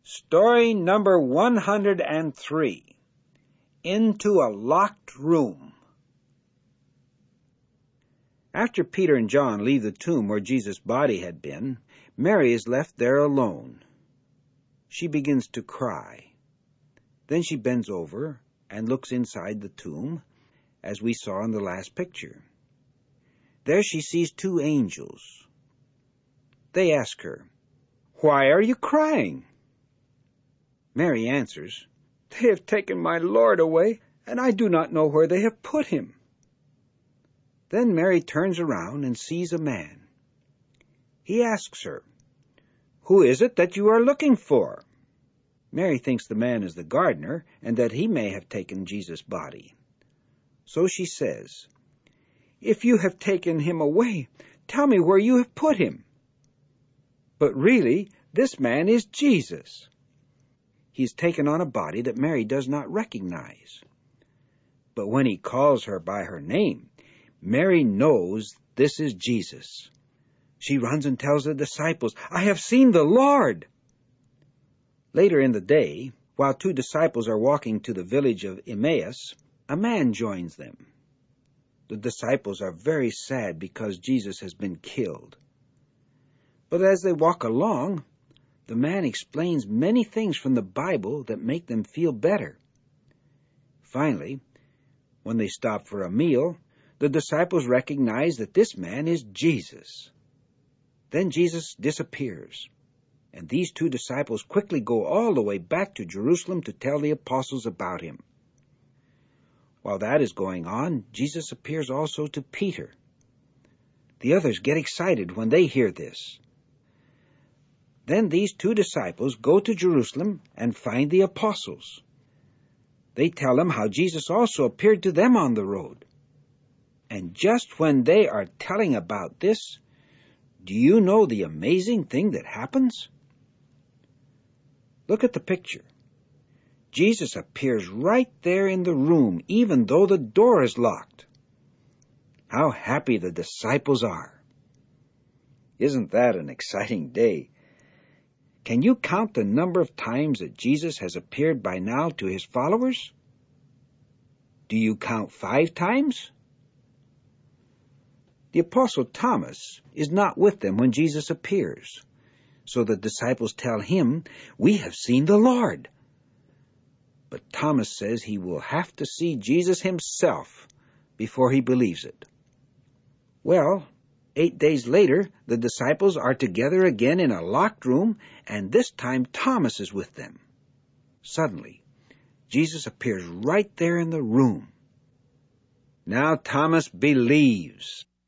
Story number 103. Into a Locked Room. After Peter and John leave the tomb where Jesus' body had been, Mary is left there alone. She begins to cry. Then she bends over and looks inside the tomb, as we saw in the last picture. There she sees two angels. They ask her, "Why are you crying?" Mary answers, "They have taken my Lord away, and I do not know where they have put him." Then Mary turns around and sees a man. He asks her, "Who is it that you are looking for?" Mary thinks the man is the gardener, and that he may have taken Jesus' body. So she says, "If you have taken him away, tell me where you have put him." But really, this man is Jesus. He's taken on a body that Mary does not recognize. But when he calls her by her name, Mary knows this is Jesus. She runs and tells the disciples, "I have seen the Lord." Later in the day, while two disciples are walking to the village of Emmaus, a man joins them. The disciples are very sad because Jesus has been killed. But as they walk along, the man explains many things from the Bible that make them feel better. Finally, when they stop for a meal, the disciples recognize that this man is Jesus. Then Jesus disappears, and these two disciples quickly go all the way back to Jerusalem to tell the apostles about him. While that is going on, Jesus appears also to Peter. The others get excited when they hear this. Then these two disciples go to Jerusalem and find the apostles. They tell them how Jesus also appeared to them on the road. And just when they are telling about this, do you know the amazing thing that happens? Look at the picture. Jesus appears right there in the room, even though the door is locked. How happy the disciples are. Isn't that an exciting day? Can you count the number of times that Jesus has appeared by now to his followers? Do you count 5 times? The Apostle Thomas is not with them when Jesus appears. So the disciples tell him, "We have seen the Lord." But Thomas says he will have to see Jesus himself before he believes it. Well, 8 days later, the disciples are together again in a locked room, and this time Thomas is with them. Suddenly, Jesus appears right there in the room. Now Thomas believes.